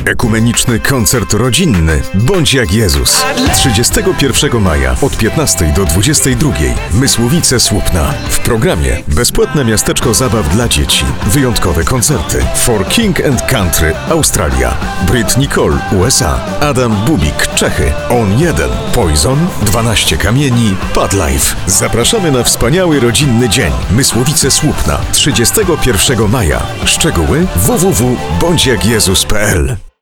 Ekumeniczny koncert rodzinny Bądź jak Jezus. 31 maja od 15 do 22. Mysłowice Słupna. W programie bezpłatne miasteczko zabaw dla dzieci, wyjątkowe koncerty. For King and Country Australia, Brit Nicole USA, Adam Bubik Czechy, On 1, Poison, 12 kamieni, Padlife. Zapraszamy na wspaniały rodzinny dzień. Mysłowice Słupna 31 maja. Szczegóły www.bądźjakjezus.pl